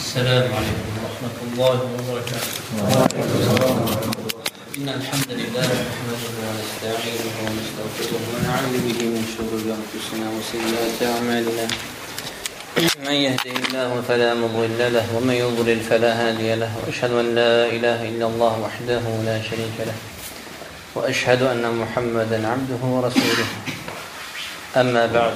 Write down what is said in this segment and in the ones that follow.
السلام عليكم ورحمة الله وبركاته. إن الحمد لله نحمده ونستعينه ونستغفره ونعوذ به من شرور أنفسنا وسيئات أعمالنا. من يهده الله فلا مضل له ومن يضلل فلا هادي له وأشهد أن لا إله إلا الله وحده لا شريك له وأشهد أن محمدا عبده ورسوله. أما بعد،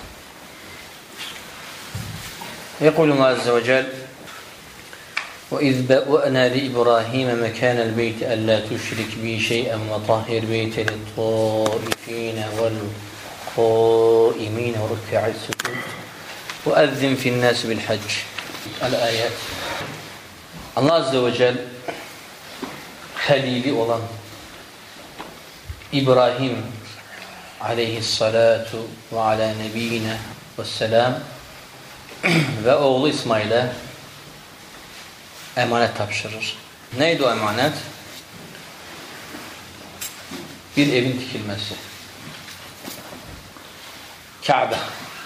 يقول الله عز وجل: وإذ بوأنا لإبراهيم مكان البيت ألا تشرك بي شيئا وطهر بيتي للطائفين والقائمين وركع السجود وأذن في الناس بالحج. الآيات. Allah Azze ve Celle halili olan İbrahim aleyhissalatu ve ala nebiyyina vesselam ve oğlu İsmail'e emanet tapşırır. Neydi o emanet? Bir evin dikilmesi. Kabe.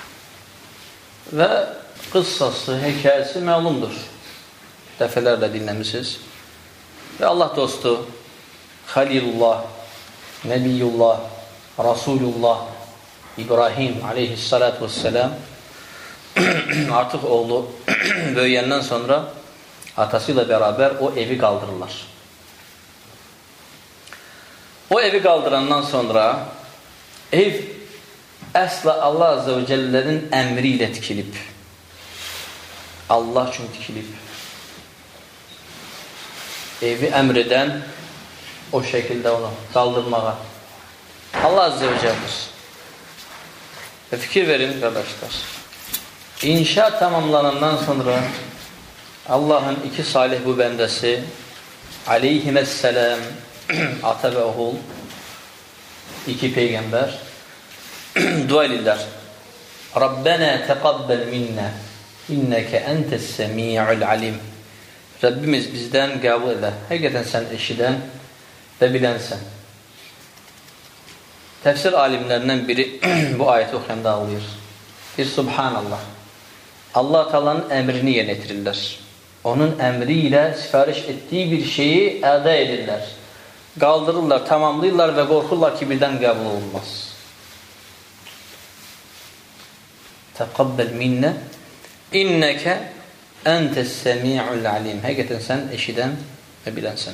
Ve kıssası, hikayesi malumdur. Defelerle dinlemişiz. Ve Allah dostu Halilullah, Nebiyullah, Resulullah İbrahim aleyhissalatu vesselam artık oğlu büyüyenden sonra atasıyla beraber o evi kaldırırlar. O evi kaldırandan sonra ev əsla Allah Azze ve Celle'nin emriyle dikilip, Allah için dikilip, evi emreden o şekilde onu kaldırmağa Allah Azze ve Celle'dir. Ve fikir verin kardeşler. İnşa tamamlanandan sonra Allah'ın iki salih bu bendesi aleyhisselam, ata ve oğul, iki peygamber dua edirlər. Rabbena teqabbel minna inneke entes semi'ul alim. Rabbimiz bizden qəbul elə. Həqiqətən sən eşidən və bilənsən. Təfsir alimlərindən biri bu ayeti oxuyanda ağlayır. Bir Subhanallah. Allah Teala'nın emrini yerine getirirlər. Onun emriyle sipariş ettiği bir şeyi elde edirlər. Kaldırırlar, tamamlayırlar ve korkurlar ki birden kabul olmaz. Teqabbel minne inneke entes semi'ul alim. Hakikaten sen eşiden ve bilensen.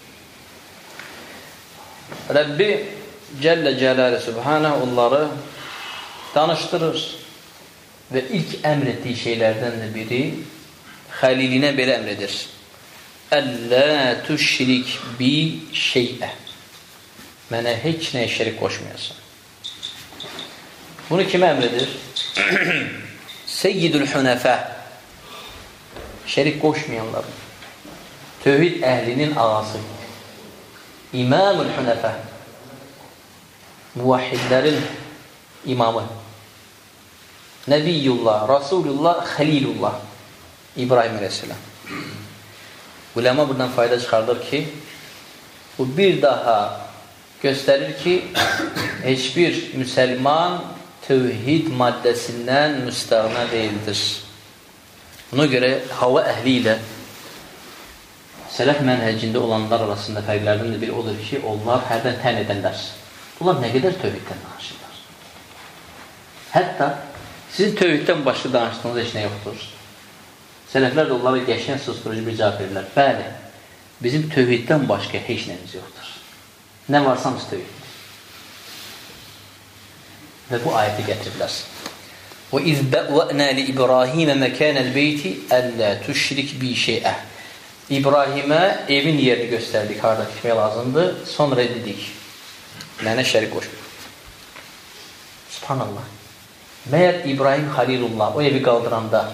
Rabbi Celle Celaluhu Subhanahu onları tanıştırır. Ve ilk emrettiği şeylerden de biri haliline belə emredir. Əllâ tuşrik bi şey'e. Mənə heç nəyə şərik qoşmayasın. Bunu kime emredir? Seyyidül Hünəfə. Şərik qoşmayanların. Tövhid əhlinin ağası. İmamül Hünəfə. Muvahhidlərin imamı. Nebiyullah, Resulullah, Halilullah. İbrahim Aleyhisselam. Ulema buradan fayda çıkardır ki bu bir daha gösterir ki hiçbir Müslüman tevhid maddesinden müstahna değildir. Buna göre hava ehliyle selef menhecinde olanlar arasında fərqlərdən de biri odur ki onlar hərdən tən edənlər. Bunlar ne kadar tevhidden danışırlar. Hatta sizin tevhidden başka danıştığınız heç nə yoxdur. Sələflər də onlara qəşəng susturucu bir cavab verirlər. Bəli, bizim tövhiddən başqa heç nəyimiz yoxdur. Nə varsa hamısı tövhiddir. Və bu ayəti gətirilər. وَإِذْ بَوَّأْنَا لِإِبْرَاهِيمَ مَكَانَ الْبَيْتِ أَلَّا تُشْرِكْ بِي شَيْئًا. İbrahimə evin yerini göstərdik, harada tikmək lazımdır. Sonra dedik, mənə şərik qoşma. Subhanallah. Məyər İbrahim Halilullah o evi qaldıranda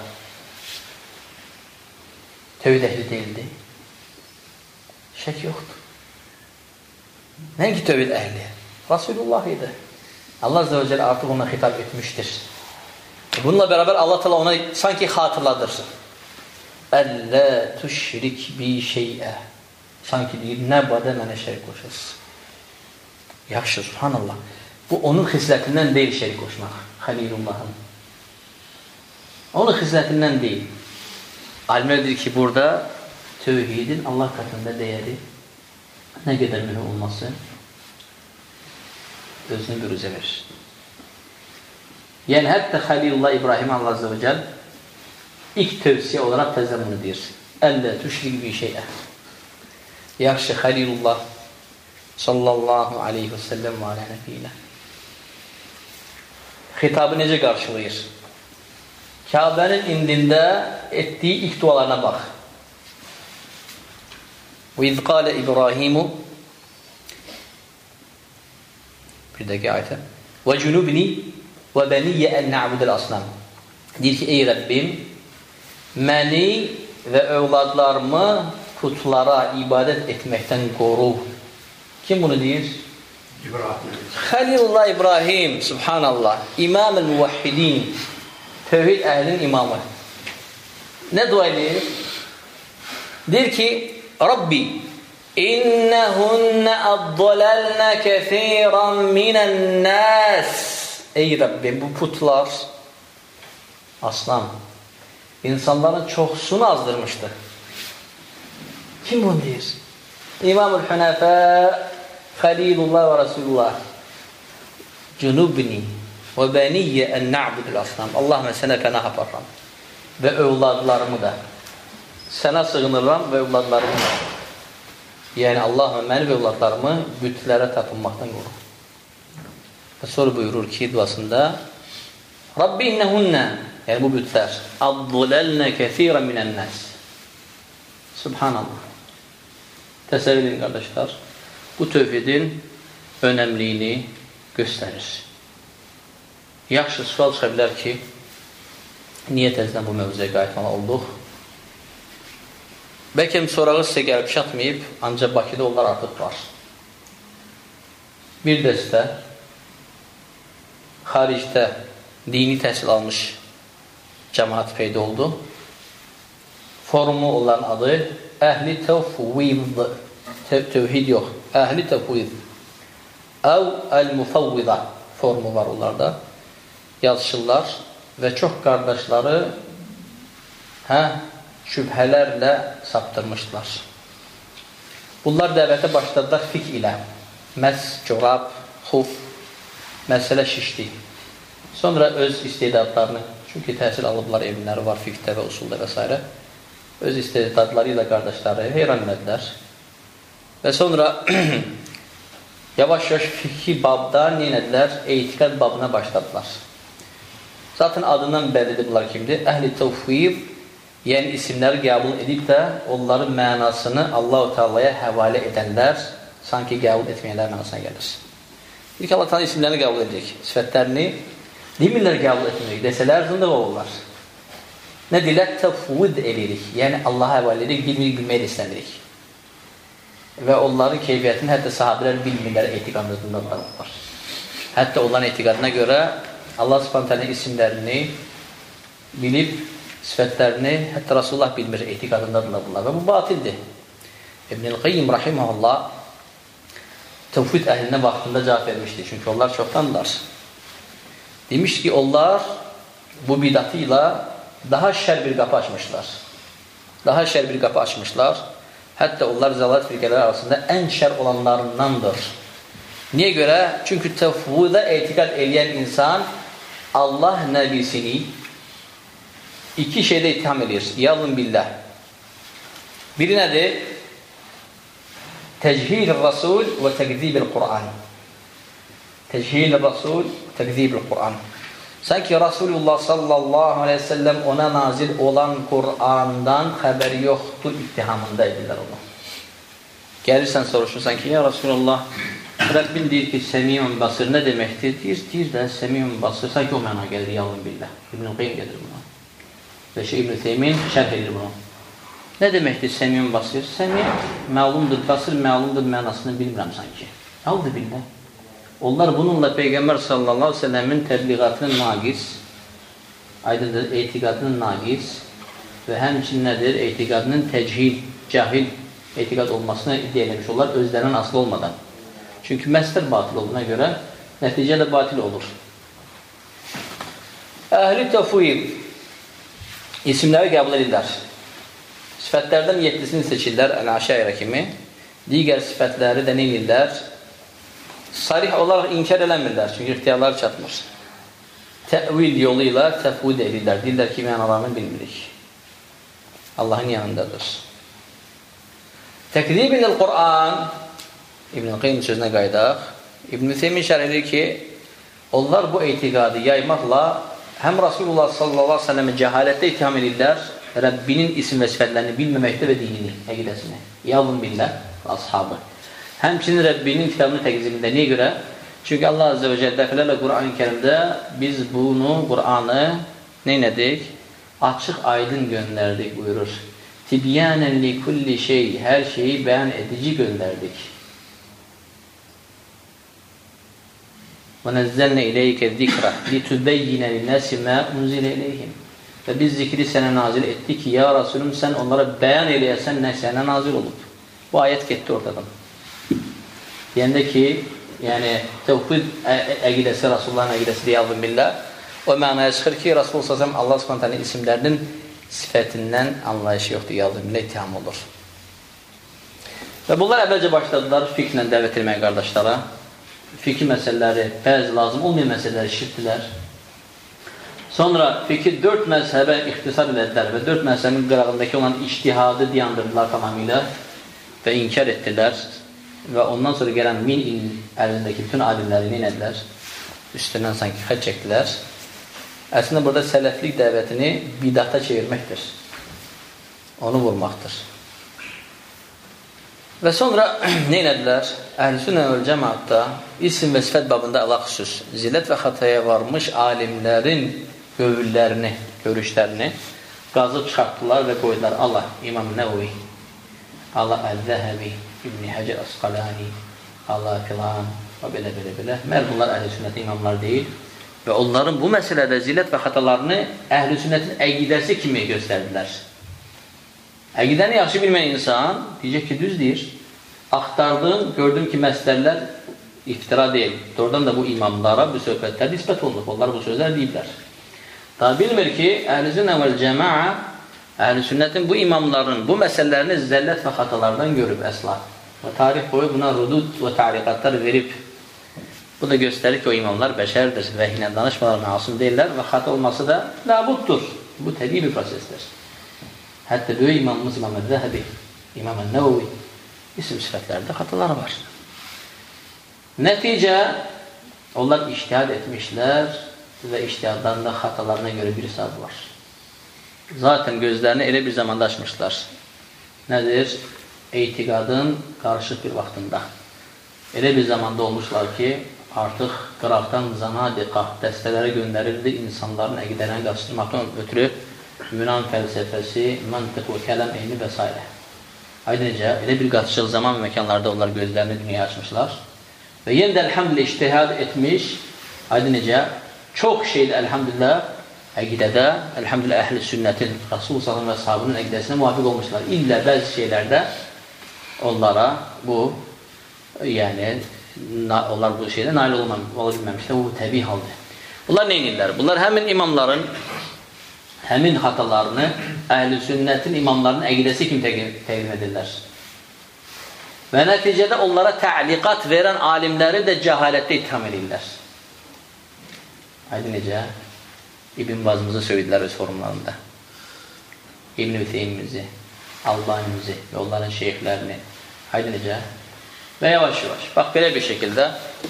tevhid ehli değildi. Şek yoktu. Neydi tevhid ehli? Resulullah idi. Allah Azze ve Celle artık ona hitap etmiştir. Bununla beraber Allah Teala ona sanki hatırladırsın. Əllâ tuşrik bi şey'e. Sanki deyir, nə badə mənə şərik qoşasın. Yaxşı, subhanallah. Bu onun xislətindən deyil şərik qoşmaq. Halilullahın. Onun xislətindən deyil. alimler deyir ki, burada tövhidin Allah katında değeri ne kadar mühim olması özünü bürüze verir. Yani hatta Halilullah İbrahim Allah Azze ve Celle ilk tövsiye olarak tezemmün edir. Elle tüşrik bir şey'e. Yaxşı Halilullah sallallahu aleyhi ve sellem ve ala nebiyine. Hitabı necə qarşılayır? Kabe'nin indində etdiyi ilk dualarına bak. وَاِذْ قَالَ إِبْرَاهِيمُ bir dakika ayete. وَجُنُبْنِي وَبَنِيَّ اَنْ نَعْبُدَ الْأَصْنَامِ deyir ki, ey Rabbim, məni və övladlarımı putlara ibadet etməkdən qoru. Kim bunu deyir? Halilullah İbrahim, subhanallah, İmam-ül Muvahhidin, tevhid əhlinin imamı. Ne dua edir? Deyir ki, Rabbi, innehunne addalalne kethiran minen nas. Ey Rabbi, bu putlar, aslan, insanların çoxsunu azdırmıştı. Kim bunu deyir? İmam-ül Hünefe, Halilullah ve Resulullah. Cunubni ve beniyye en na'budul asnam. Allahümme sənə pənah aparram. Və övladlarımı da. Sənə sığınıram və övladlarımı da. Yəni Allahümme məni və övladlarımı bütlərə tapınmaqdan qoru. Və sonra buyurur ki duasında Rabbi innehunne, yəni bu bütlər addalalne kethiran minen nas. Subhanallah. Təsəvvür edin qardaşlar. Bu tövhidin önəmliyini göstərir. Yaxşı sual çıxa bilər ki, niyə təzdən bu mövzuya qayıtmalı olduq? Bəlkə sorağı sizə gəlib çatmayıb, ancaq Bakıda onlar artıq var. Bir dəstə xaricdə dini təhsil almış cəmaat peyda oldu. Forumu onların adı Əhli Təvfvid. Tevhid yox. Əhli Təvfvid. Əv Əl-Mufavvida formu var onlarda. Yazışırlar və çox qardaşları şübhələrlə saptırmışdılar. Bunlar dəvətə başladılar fiqh ilə. Məs, corab, xuf, məsələ şişdi. Sonra öz istedadlarını, çünki təhsil alıblar, evləri var fiqhdə və usulda və s. Öz istedadları ilə qardaşları heyran edilər. Və sonra yavaş-yavaş fiqhi babda neynədilər? Etiqad babına başladılar. Zaten adından bəllidir bunlar kimdir? Əhl-i Təvfid, yəni isimləri qəbul edib də onların mənasını Allah-u Teala'ya həvalə edənlər sanki qəbul etməyənlər mənasına gəlir. İlk Allah Teala isimlərini qəbul edəcək, sifətlərini demirlər qəbul etməyək, desələr zındıq olurlar. Nə deyirlər? Təvfid edirik, yəni Allah'a həvalə edirik, bilmək istənirik. Və onların keyfiyyətini hətta sahabilər bilmirlər, etiqadında var. Hətta onların etiqadına görə Allah Subhanahu isimlərini bilib, sifətlərini hətta Rasulullah bilmir, etiqadındadırlar bunlar. Və bu batildir. İbn-i Qayyim rahiməhullah tevhid əhlinə vaxtında cavab vermişdi. Çünki onlar çoxdanlar. Demiş ki, onlar bu bidatı ilə daha şər bir qapı açmışlar. Daha şər bir qapı açmışlar. Hətta onlar zəlalət firqələri arasında ən şər olanlarındandır. Niyə görə? Çünki tevhidə etiqad eləyən insan Allah nəbisini iki şeydə ittiham edir. Yalın billah. Biri nədir? Təcihil Rasul və təqzibil Qur'an. Təcihil Rasul və təqzibil Qur'an. Sanki Rasulullah sallallahu aleyhi ve sellem ona nazil olan Kur'an'dan xəbəri yoxdur, ittihamında edirlər onu. Gəlirsən soruşursan ki, ya Rasulullah, Rabbin deyir ki, Semiyun Basır nə deməkdir? Deyir də Semiyun Basır, sanki o məna gəlir, yalın billah. İbn-i Qayyim gedir buna. Və İbn-i Teymin şərh edir bunu. Nə deməkdir Semiyun Basır? Semiyun məlumdur, Basır məlumdur mənasını bilmirəm sanki. Aldı billah. Onlar bununla Peygamber sallallahu aleyhi ve sellemin təbliğatının naqis, aydındır, etiqadının naqis və həmçinin nədir? Etiqadının təcihil, cahil etiqad olmasını iddia eləmiş onlar özlərindən asılı olmadan. Çünki məsdər batil olduğuna görə nəticə də batil olur. Əhl-i Təvfid isimləri qəbul edirlər. Sifətlərdən 7-sini seçirlər Əl-Əşairə kimi. Digər sifətləri də nə edirlər? Sarih olaraq inkar eləmirlər, çünki ixtiyarları çatmır. Təvil yolu ilə təfvid edirlər. Deyirlər ki, mənalarını bilmirik. Allahın yanındadır. Təkzib ilə Qur'an, İbn-i Qeym sözünə qaydaq. İbn-i Seymin şərh edir ki, onlar bu etiqadı yaymaqla həm Rasulullah sallallahu aleyhi ve sellem'in cəhalətdə ittiham edirlər, Rəbbinin isim və sifətlərini bilməməkdə və dinini, əqidəsini. Yavun billah, ashabı. Həmçinin Rəbbinin kitabını təqzimində. Niyə görə? Çünki Allah Azze və Celle dəfələrlə Qur'an-ı Kərimdə biz bunu, Qur'anı neynədik? Açıq, aydın göndərdik buyurur. Tibyənən li kulli şey, hər şeyi bəyan edici göndərdik. Və nəzzəlnə iləykə zikrə litübəyyinə linnəsi mə unzilə iləyhim. Və biz zikri sənə nazil etdik ki, ya Rasulüm, sən onlara bəyan eləyəsən nə sənə nazil olub. Bu ayət getdi ortadan. Deyəndə ki, yəni təvhid əqidəsi, Rasulullahın əqidəsi deyəldim billah, o mənaya çıxır ki, Rasulullah s.ə.v. Allah s.ə.v. isimlərinin sifətindən anlayışı yoxdur, deyəldim billah, ittiham olur. Və bunlar əvvəlcə başladılar fiqhlə dəvət etməyə qardaşlara. Fiqh məsələləri, bəzi lazım olmayan məsələləri şirtdilər. Sonra fiqh 4 məzhəbə ixtisar elədilər və 4 məzhəbin qırağındakı olan ictihadı dayandırdılar tamamilə və inkar etdilər. Və ondan sonra gələn 1000 il əlindəki bütün alimləri neynədilər? Üstündən sanki xət çəkdilər. Əslində burada sələflik dəvətini bidata çevirməkdir. Onu vurmaqdır. Və sonra neynədilər? Əhl-i-Sünnə vəl Cəmaatda isim və sifət babında əla-xüsus zillət və xataya varmış alimlərin qövüllərini, görüşlərini qazıb çıxartdılar və qoydular. Allah İmam Nəvvi, Allah Əl-Zəhəbi, İbn-i Həcər Əsqalani, Allah filan və belə. Məl bunlar əhl-i-sünnətin imamlar deyil və onların bu məsələdə zillət və xatalarını əhl-i-sünnətin əqidəsi kimi göstərdilər. Əqidəni yaxşı bilməyən insan deyəcək ki, düz deyir. Axtardım, gördüm ki, məsələlər iftira deyil. Doğrudan da bu imamlara bu söhbətlər nisbət olunub. Onlar bu sözlər deyiblər. Daha bilmir ki, Əhl-i-Sünnə vəl Cəmaə Əhl-i-Sünnətin bu imamların bu məsələlərini zəllət və xatalardan görüb əsla. Və tarix boyu buna rudud və tariqatlar verib. Bu da göstərir ki, o imamlar bəşərdir, vəhiylə danışmalar məsum deyirlər və xata olması da labuddur. Bu təbii bir prosesdir. Hətta böyük imamımız İmam Əl-Zəhəbi, İmam Əl-Nəvvi isim sifətlərdə xataları var. Nəticə, onlar ictihad etmişlər və ictihadlarında xatalarına görə bir hesab var. Zaten gözlərini elə bir zamanda açmışlar. Nədir? Etiqadın qarışıq bir vaxtında. Elə bir zamanda olmuşlar ki, artıq qıraqdan zanadiqa dəstələrə göndərildi insanların əqidələrini qaçırmaqdan ötürü Yunan fəlsəfəsi, mantiq və kələm elmi və s. Aydınca, elə bir qaçışıq zaman və məkanlarda onlar gözlərini dünyaya açmışlar. Və yenə də əlhamdülillah ictihad etmiş, aydınca, çox şeydə əlhamdülillah əqidədə, əlhamdülillah əhl-i sünnətin, Rasulullah və sahabının əqidəsinə müvafiq olmuşlar. İllə bəzi şeylərdə onlara bu, yəni, onlar bu şeydə nail ola bilməmişlər, bu təbii haldır. Bunlar nə edirlər? Bunlar həmin imamların, həmin xatalarını əhl-i sünnətin imamlarının əqidəsi kimi təqdim edirlər. Və nəticədə onlara təliqat verən alimləri də cəhalətdə ittiham edirlər. Haydi necə? İbn Bazımızı söylədilər öz forumlarında. İbn Ütheymimizi, Albanimizi və onların şeyhlərini. Haydi necə? Və yavaş-yavaş. Bax, belə bir şəkildə.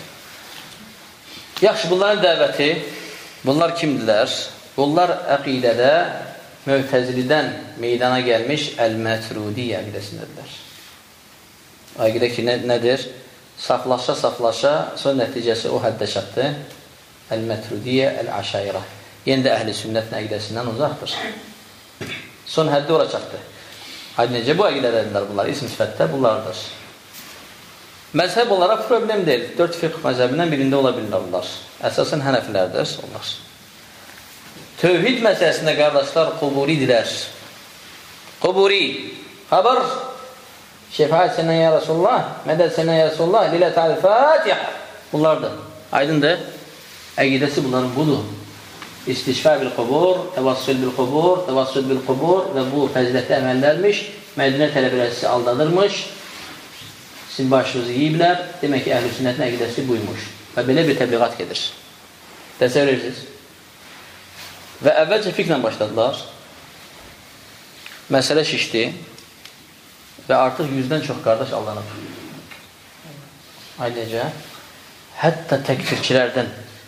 Yaxşı, bunların dəvəti, bunlar kimdilər? Bunlar əqidədə Möhtəzilidən meydana gəlmiş Əl-Məturidi əqidəsindədirlər. Əqidə ki, nədir? Saflaşa, sonra nəticəsi o həddə çatdı. Əl-Məturidi, Əl-Əşairə. Yenə də əhl-i sünnətin əqidəsindən uzaqdır. Son həddə ora çatdı. Haydi necə bu əqidədədirlər bunlar? İsm sifətdə bunlardır. Məzhəb olaraq problem deyil. 4 fiqh məzhəbindən birində ola bilirlər bunlar. Əsasən hənəfilərdir onlar. Tövhid məsələsində qardaşlar quburidirlər. Quburi. Xəbər. Şəfaət sənə ya Rasulullah. Mədəd sənə ya Rasulullah. Lilət əl-Fatiha. Bunlardır. Aydındır. Əqidəsi bunların budur. İstişfa bil qubur, təvassul bil qubur, təvassul bil qubur və bu fəzilətli əməllərmiş. Mədinə tələbələri sizi aldadırmış. Sizin başınızı yiyiblər. Demək ki, əhl-i sünnətin əqidəsi buymuş. Və belə bir təbliğat gedir. Təsəvvür edirsiniz. Və əvvəlcə fikrlə başladılar. Məsələ şişdi və artıq 100-dən çox qardaş aldanıb. Aydınca, hətta təkfirçilərdən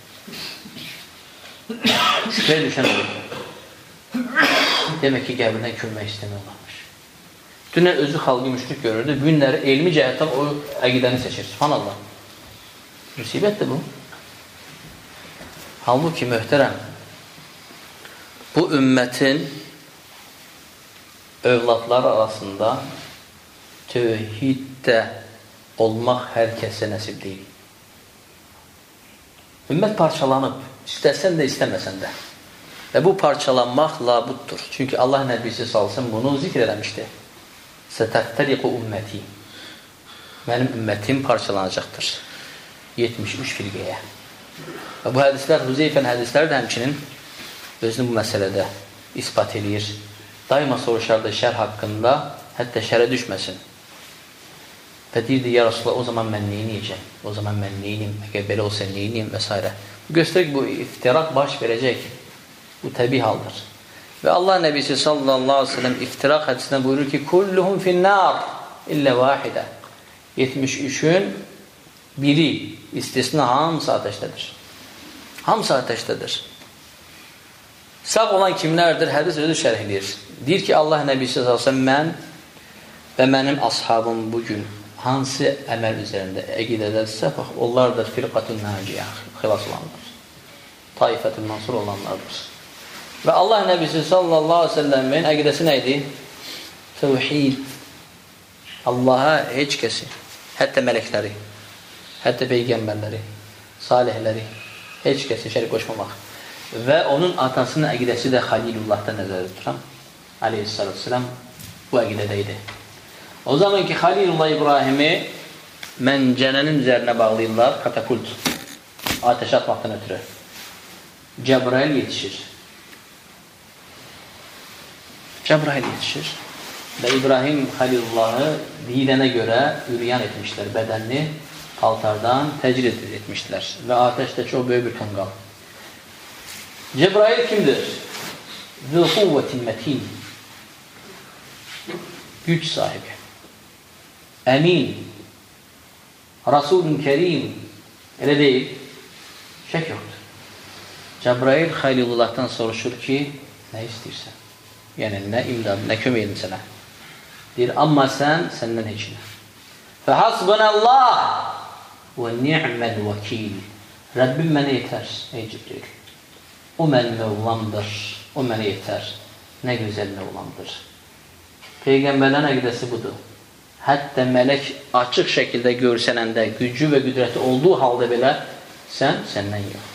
şübhəyə düşən olur. Demək ki, qəbirdən külmək istəmiyorlarmış. Dünən özü xalqı müşrik görürdü, günləri elmi cəhətdən o əqidəni seçir. Subhanallah. Müsibətdir bu. Halbuki möhtərəm, bu ümmətin övladları arasında tövhiddə olmaq hər kəsə nəsib deyil. Ümmət parçalanıb, istəsən də, istəməsən də. Və bu parçalanmaq labuddur. Çünki Allah Nəbisi salsın bunu zikr eləmişdi. Sətəftəriqu ümməti. Mənim ümmətim parçalanacaqdır. 73 firqəyə. Və bu hədislər, Hüzeyfənin hədisləri də həmçinin özünü bu məsələdə ispat edir. Daima soruşardı şər haqqında, hətta şərə düşməsin. Və deyirdi, ya Rasulullah, o zaman mən neyiniyəcəm? O zaman mən neyinim? Əgər belə olsa neyiniyim? Və s. Bu göstərir ki, bu iftirak baş verəcək. Bu təbii haldır. Və Allah Nəbisi sallallahu aleyhi ve sellem iftirak hədisindən buyurur ki, kulluhum finnâr illə vahidə. 73'ün biri, istisna hamısı ateşdədir. Hamısı ateşdədir. Sağ olan kimlərdir? Hədis özü şərh edir. Deyir ki, Allah Nəbisi sallallahu aleyhi ve sellem mən və mənim ashabım bugün hansı əməl üzərində əqidədədirsə, bax, onlardır firqatun naciyə, xilas olanlar. Taifətun mansur olanlardır. Və Allah Nəbisi sallallahu aleyhi ve sellemin əqidəsi nə idi? Tevhid. Allaha heç kəsi, hətta mələkləri, hətta peyğəmbərləri, salihləri, heç kəsi şərik qoşmamaq. Və onun atasının əqidəsi də Xalilullah'da nəzərdə tuturam. Aleyhissalatu vesselam bu əqidədə idi. O zaman ki, Xalilullah İbrahimi məncənənin üzərinə bağlayırlar, katapult, ateş atmaqdan ötürü. Cəbrail yetişir. Cəbrail yetişir. Və İbrahim Xalilullahı dilənə görə üryan etmişlər, bədənini paltardan təcrid etmişlər. Və ateşdə çox böyük bir tonqal. Cəbrail kimdir? Zü quvvetin mətin. Güc sahibi. Əmin, Rasulun Kerim, elə deyil, şək yoxdur. Cəbrail Xalilullah'tan soruşur ki, nə istəyirsən? Yəni, nə imdad, nə kömək edin sənə? Deyir, amma səndən heç nə. Fəhasbunəllah və ni'məl vəkil. Rəbbim mənə yetər, ey Cibril. O mənim mövlamdır, o mənə yetər. Nə gözəl mövlamdır. Peyğəmbərlərin əqidəsi budur. Hətta mələk açıq şəkildə görsənəndə, gücü və qüdrəti olduğu halda belə səndən yox.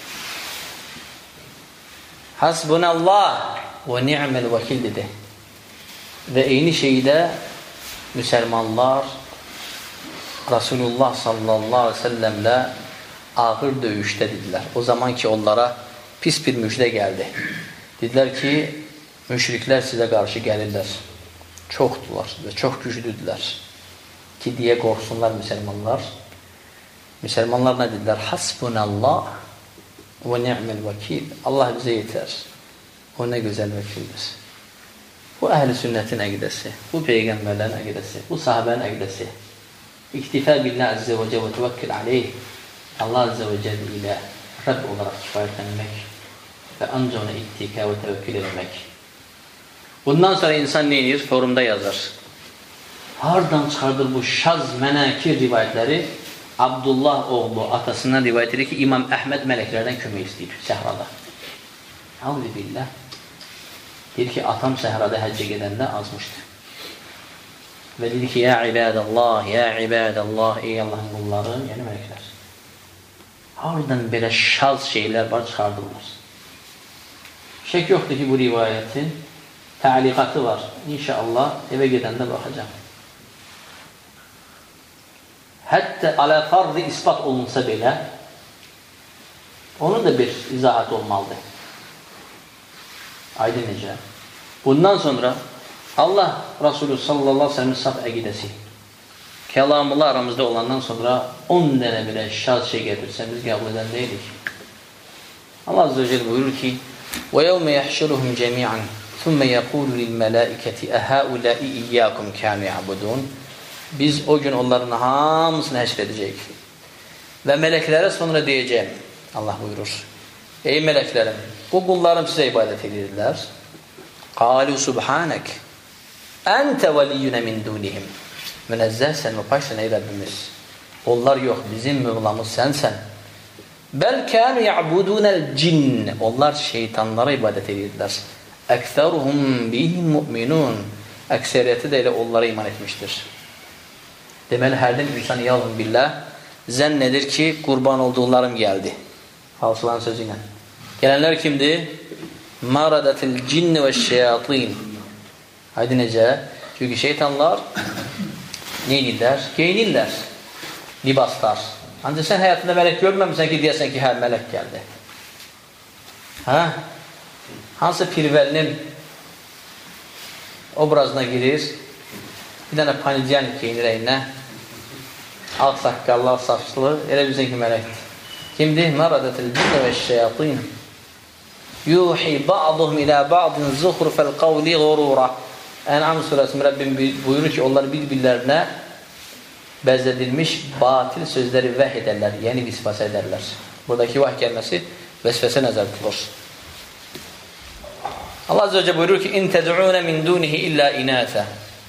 Hasbunallah və ni'məl vəkil dedi. Və eyni şeydə müsəlmanlar Rasulullah sallallahu aleyhi ve sellemlə ağır döyüşdə dedilər. O zaman ki, onlara pis bir müjdə gəldi. Dedilər ki, müşriklər sizə qarşı gəlirlər. Çoxdular və çox güclüdülər ki, deyə qorxsunlar müsəlmanlar. Müsəlmanlar nə dedilər? Hasbunallah və ni'məl vəkil. Allah bizə yetər. O nə gözəl vəkildir. Bu əhl-i sünnətin əqidəsi, bu peyğəmbərlərin əqidəsi, bu sahabənin əqidəsi. İktifə billah əzzə və cəvə təvəkkül aleyh. Allah əzzə və cəvə ilə Rəbb olaraq kifayətlənmək və ancaq ona ittikə və təvəkkül eləmək. Bundan sonra insan ne edir? Forumda yazar. Hardan çıxardır bu şaz, mənəkir rivayətləri? Abdullah oğlu atasından rivayət edir ki, İmam Əhməd mələklərdən kömək istəyir səhrada. Alhamdülillah. Deyir ki, atam səhrada həccə gedəndə azmışdı. Və dedi ki, ya ibadallah, ey Allahın qulları, yəni mələklər. Hardan belə şaz şeylər var, çıxardırlar. Şək yoxdur ki, bu rivayətin təliqatı var. İnşallah evə gedəndə baxacaq. Hətta alə fardı ispat olunsa belə, onun da bir izahat olmalıdır. Aydın necə? Bundan sonra Allah Resulü sallallahu aleyhi ve sellem'in saf əqidəsi kəlamı aramızda olandan sonra 10 dənə belə şaz şey gətirsə biz qəbul edən deyilik. Allah Azze ve Celle buyurur ki وَيَوْمَ يَحْشُرُهُمْ جَمِيعًا ثُمَّ يَقُولُ لِلْمَلَائِكَةِ أَهَؤُلَاءِ إِيَّاكُمْ كَانُوا يَعْبُدُونَ Biz o gün onların hamısını həşr edəcəyik. Və mələklərə sonra deyəcəyim. Allah buyurur. Ey mələklərim, bu qullarım sizə ibadət edirlər. قَالُوا سُبْحَانَكَ أَنْتَ وَلِيُّنَ مِنْ دُونِهِمْ Münezzəhsən və paşsən ey Rəbbimiz. Onlar yox, bizim mövlamız sənsən. Bəl kənu ya'budunəl cinn. Onlar şeytanlara ibadət edirlər. Əksəruhum bihim mu'minun. Əksəriyyəti də elə onlara iman etmişdir. Deməli, hərdən insan yalın billah zənn edir ki, qurban olduqlarım gəldi. Falsıların sözü ilə. Gələnlər kimdir? Maradatil cinn və şeyatin. Haydi necə? Çünki şeytanlar neyinirlər? Geyinirlər. Libaslar. Ancaq sən həyatında mələk görməmişsən ki, deyəsən ki, hə, mələk gəldi. Hə? Hansı pirvəlinin obrazına girir, bir dənə panidyan geyinir əyinə, ağ saqqallı, ağ saçlı, elə bilsən ki, mələkdir. Kimdir? Maradatil cinni və şeyatin. Yuhi ba'duhum ilə ba'din zuhrufəl qavli qurura. Ən'am surəsində Rəbbim buyurur ki, onlar bir-birlərinə bəzədilmiş batil sözləri vəh edərlər, yəni visvəsə edərlər. Buradakı vəh gəlməsi vəsvəsə nəzər tutulur. Allah Azze ve Celle buyurur ki, İn təd'unə min dunihi illə inətə.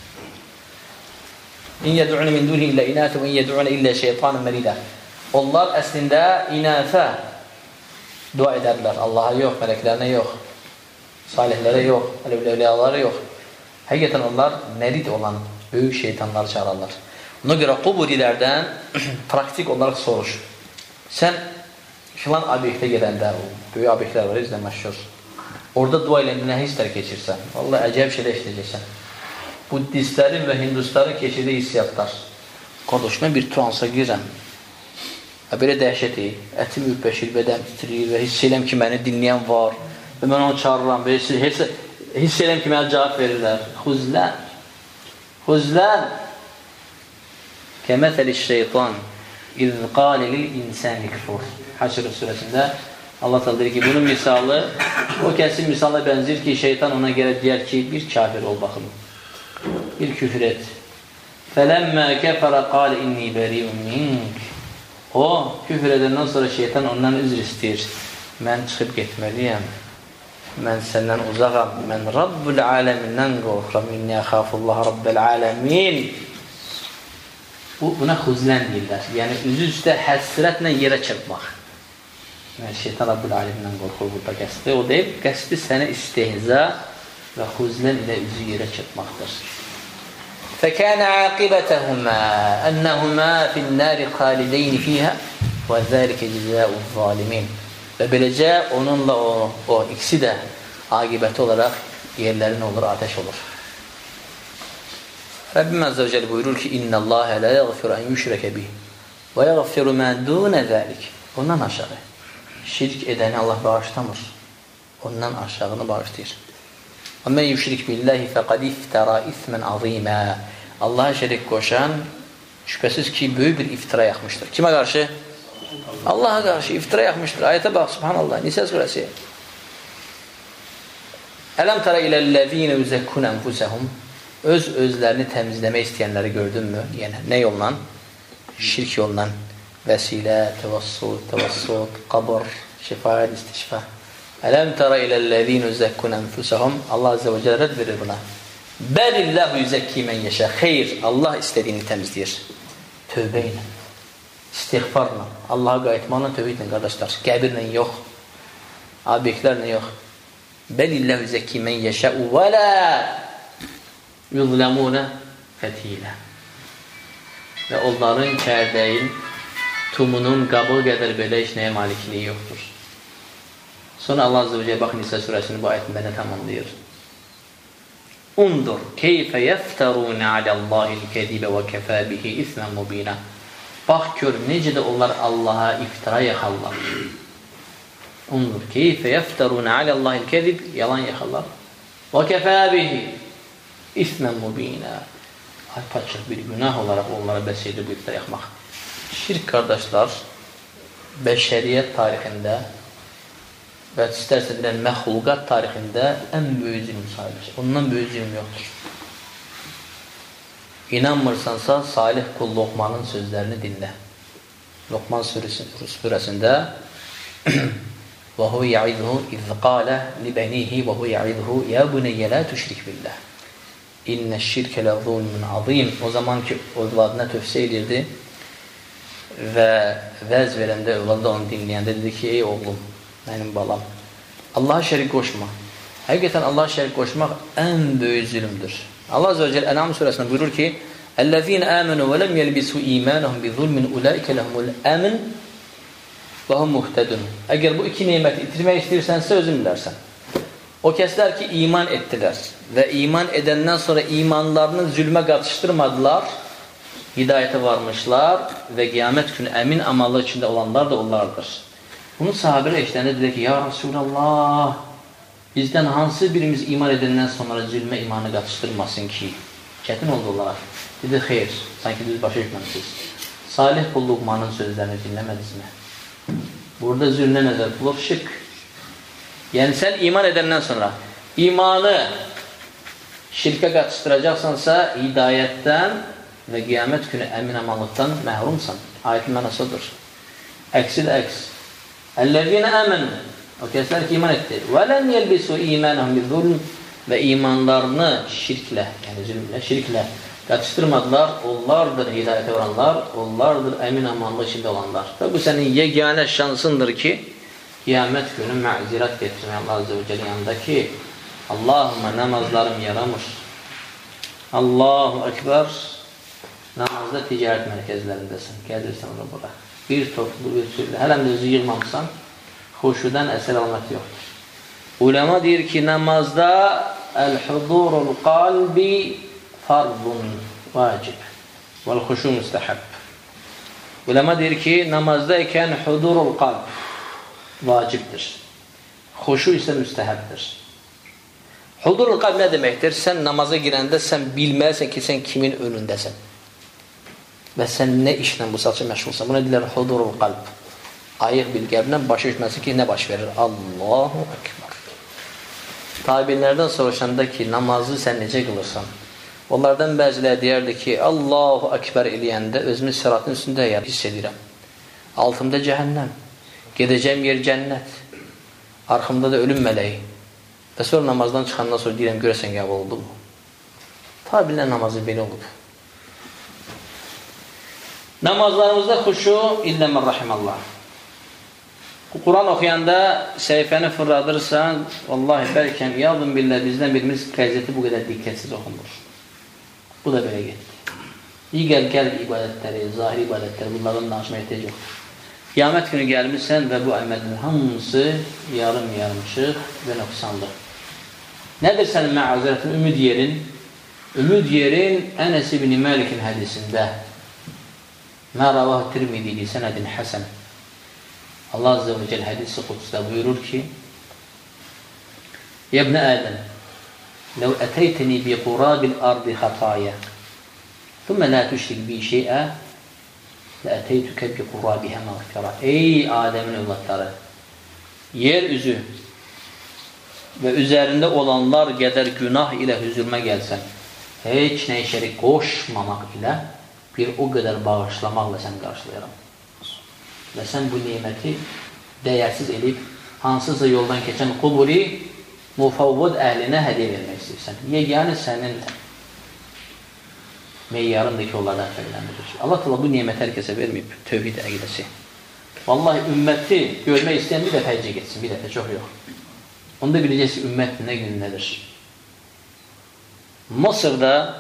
İn yəd'unə min dunihi illə inətə və in yəd'unə illə şeytanın məridə. Onlar əslində inətə dua edərlər. Allaha yox, mələklərinə yox, salihlərə yox, əlevliyalara yox. Həqiqətən onlar mərid olan böyük şeytanları çağırarlar. Ona görə quburilərdən praktik olaraq soruş. Sən filan obyektə gedəndə, böyük obyektlər var, izlə məşhur. Orada dua ilə nə hisslər keçirsən? Vallahi əcəb şeylə işləyəcəksən. Buddistlərin və hindusların keçirdiyi hissiyatlar. Qardaş, mən bir transa girirəm. Belə dəhşəti, ətim ürpəşir, bədəm titriyir və hiss eləm ki, məni dinləyən var. Və mən onu çağırıram. Hiss eləm ki, mənə cavab verirlər. Xuzlən. Xuzlən. Kəməthəli şeytan İz qali lil insani kfur. Haşr surəsində Allah təala deyir ki, bunun misalı o kəsin misalına bənzir ki, şeytan ona görə deyər ki, bir kafir ol baxın. Bir küfür et. Fələmmə kəfərə qali inni bəriyun mink. O küfür edəndən sonra şeytan ondan üzr istəyir. Mən çıxıb getməliyəm. Mən səndən uzaqam. Mən Rabbul aləmindən qorxuram. İnni əxafullah Rabbil aləmin. Buna xuzlən deyirlər. Yəni, üzü üstə həsrətlə yerə çırpmaq. Yəni, şeytan Rabbul aləmindən qorxur burada qəsdi. O deyib, qəsdi sənə istehza və xuzlən ilə üzü yerə çırpmaqdır. فَكَانَ عَاقِبَتَهُمَا أَنَّهُمَا فِي النَّارِ خَالِدَيْنِ فِيهَا وَذَلِكَ جِزَاءُ الظَّالِمِينَ Və beləcə onunla o ikisi də aqibəti olaraq yerlərin olur, ateş olur. Rabbim Azze ve Celle buyurur ki İnna Allah la yaghfiru en yushraka bih ve yaghfiru ma dun zalik. Ondan aşağı şirk edəni Allah bağışlamır. Ondan aşağını bağışlayır. Və men yushrik billahi faqad iftara ismen azima. Allah'a şərik qoşan şübhəsiz ki böyük bir iftira yaxmışdır. Kimə qarşı? Allah'a qarşı iftira yaxmışdır. Ayətə bax, subhanallah. Nisə surəsi. Ələm tara iləl-ləzîne yuzekkun enfusahum. Öz-özlərini təmizləmək istəyənləri gördünmü? Yəni, nə yolla? Şirk yolla. Vəsilə, təvassut, qabr, şifayət, istişfa. Ələm tara iləl-ləzîne yuzekkun enfusahum. Allah Azze ve Celle rədd verir buna. Bəlilləhu yüzəkki mən yeşə. Xeyr, Allah istədiyini təmizləyir. Tövbə ilə, istiğfarla, Allah'a qayıtmaqla, tövbə ilə, qardaşlar. Qəbirlə yox, obyektlərlə yox. Bəlilləhu yüzəkki mən yeşə və lə yuzləmunə fətilə. Və onların kərdəyin, tumunun qabığı qədər belə işnəyə malikliyi yoxdur. Sonra Allah Azze ve Celle bax Nisa surəsini bu ayətində nə tamamlayır? Undur keyfə yəftərunə aləllahil kədibə və kəfə bihi ismən mubinə. Bax gör, necə də onlar Allaha iftira yaxarlar. Unzur keyfe yefterun alallahil kezib. Yalan yakarlar. Ve kefâ bihi ismen mubînâ. Apaçık bir günah olarak onlara bəs bu iftira yapmaq. Şirk kardeşler, beşeriyet tarihinde ve isterse bilen mehlukat tarihinde en büyük zulüm sahibidir. Ondan büyük zulüm yoktur. İnanmırsansa Salih kul Lokman'ın sözlerini dinle. Lokman suresinde وَهُوَ يَعِذُهُ اِذْ قَالَ لِبَنِيهِ وَهُوَ يَعِذُهُ يَا بُنَيَّ لَا تُشْرِكْ بِاللّٰهِ اِنَّ الشِّرْكَ لَظُلْمٌ عَظِيمٌ. O zamanki evladına tövsiye edirdi ve vəz verəndə evladı onu dinləyəndə dedi ki, ey oğlum, benim balam, Allah'a şərik qoşma. Həqiqətən Allah'a şərik qoşmaq en böyük zülümdür. Allah Azze ve Celle En'am suresinde buyurur ki اَلَّذ۪ينَ آمَنُوا وَلَمْ يَلْبِسُوا اِيمَانَهُمْ بِظُلْمٍ اُولَٰئِكَ لَهُمُ الْاَمْنِ وَهُمْ مُهْتَدُونَ. Eğer bu iki nimeti itirmek istiyorsansa özün bilərsən. O kesler ki iman ettiler ve iman edenden sonra imanlarını zulme katıştırmadılar, hidayete varmışlar ve kıyamet günü emin amallı içinde olanlar da onlardır. Bunu sahabeler eşlerinde dedi ki ya Resulallah, bizden hansı birimiz iman edenden sonra zulme imanı katıştırmasın ki? Çetin oldu onlara. Dedi hayır, sanki düz başa hükmensiniz. Salih kul Lokman'ın sözlerini dinlemediniz mi? Burada zulme nezer bulur? Şirk. Yani sen iman edenden sonra imanı şirke katıştıracaksansa hidayetten ve kıyamet günü emin amanlıktan mehrumsan. Ayetin manasıdır. Eksi de eks. اَلَّذ۪ينَ آمَنُوا. O kesler ki iman etti. وَلَمْ يَلْبِسُوا اِيمَانَهُمْ بِظُلْمٍ. Ve imanlarını şirkle, yani zulümle, şirkle katıştırmadılar. Onlardır hidayete varanlar, onlardır emin amanlık içinde olanlar. Ve bu senin yegane şansındır ki kıyamet günü maziret getirmeye Allah Azze ve Celle yanındaki Allahümme namazlarım yaramır. Allahu Ekber. Namazda ticaret merkezlerindesin. Gelirsen onu bırak. Bir toplu bir sürü. Helen de özü yığmamışsan huşudan eser almak yoktur. Ulema diyor ki namazda el-hudurul kalbi fardun vacib vel huşu müstehab. Ulema diyor ki namazdayken hudurul kalb vaciptir. Huşu ise müstehaptır. Hudurul kalb ne demektir? Sen namaza girende sen bilmelisin ki sen kimin önündesin. Ve sen ne işle bu saçı meşgulsan. Buna diler hudurul kalb. Ayıq bil qəlblə başa düşməsi ki, ne baş verir? Allahu Ekber. Tabinlərdən soruşanda ki, namazı sən necə qılırsan? Onlardan bəziləri deyərdi ki, Allahu Ekber eləyəndə özümü sıratın üstündə hiss edirəm. Altımda cəhənnəm. Gedəcəm yer cənnət. Arxımda da ölüm mələyi. Və sonra namazdan çıxandan sonra deyirəm, görəsən qəbul oldu mu? Tabinlər namazı belə olub. Namazlarımızda xuşu illə mən rahimallah. Kur'an okuyanda seyfeni fırladırsan, vallahi belki yardım billah bizden birimiz gazeti bu kadar dikkatsiz okunur. Bu da böyle gitti. Diğer kalp ibadetleri, zahir ibadetleri bunların danışmaya ihtiyaç yoktur. Kıyamet günü gelmişsen ve bu amellerin hamısı yarımçık ve noksanlı. Nedir senin mazeretin? Ümid yerin Enes ibn Malik'in hadisinde ma ravahu Tirmidhi li senedin hasen. Allah Azze ve Celle hadisi kudüs'te buyurur ki Ya ibn Adem لو أتيتني بقراب الأرض خطايا ثم لا تشرك بي شيئا لأتيتك بقرابها مغفرة. Ey Adem'in evlatları, yeryüzü ve üzerinde olanlar kadar günah ile hüzuruma gelsen, hiç ne şerik koşmamak ile bir o kadar bağışlamakla sen karşılayarım. Ve sen bu nimeti değersiz edip hansısa yoldan geçen kuburi mufavvud ehline hediye vermek istiyorsan. Yani senin meyyarındaki yollardan faydalandır. Allah Teala bu nimeti herkese vermeyip tevhid egilesi. Vallahi ümmeti görmek isteyen bir defa hecce geçsin. Bir defa çok yok. Onu da bileceksin ümmet ne günündedir. Mısır'da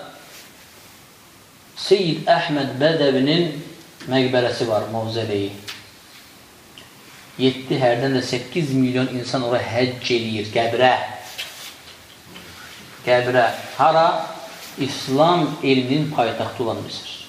Seyyid Ahmed Bedevi'nin mekberesi var, mavzeleyi. 7 herden de 8 milyon insan oraya hecc eləyir, qəbrə. Hara? İslam elminin paytaxtı olan Mısır.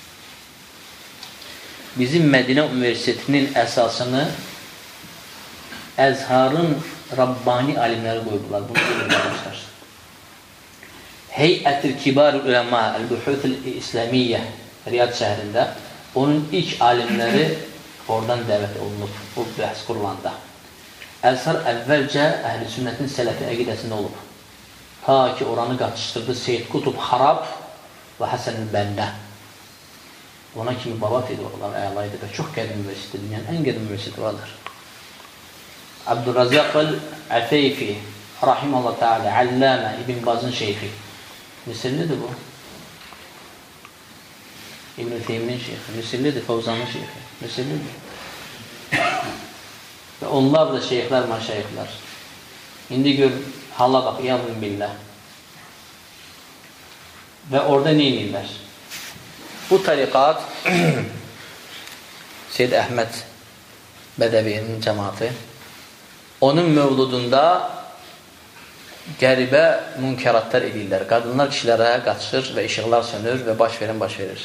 Bizim Mədinə Üniversitetinin əsasını Əzharın Rabbani alimləri qoyublar. Bunu bilirlər. Heyət-i Kibar Ülema Əl-Buhuth-ül İslamiyyə Riyad şəhərində onun ilk alimləri oradan dəvət olunub, bu bəhs qurulanda. Əzhar əvvəlcə əhl-i sünnətin sələfi əqidəsində olub. Ta ki, oranı qatışdırdı Seyyid Qutub Xarab və Həsən-ül Bənnə. Ona kimi baba fil oralar əlaydı və çox qədim üniversitə, dünyanın ən qədim üniversitə oradır. Abdurrazaq Əl-Əfeyfi, Rahimallah Teala, Allamə, İbn Bazın şeyxi. Misirlidir bu. İbn-i Teymin şeyxi, Misirlidir, Fəvzanın şeyxi, Misirlidir. Və onlar da şeyxlər, maşayixlər. İndi gör, hala bax, yavrum billah. Və orada neynirlər? Bu tariqat Seyyid Əhməd Bədəviyinin cəmaatı onun mövludunda qəribə münkeratlar edirlər. Qadınlar kişilərə qaçır və işıqlar sönür və baş verir.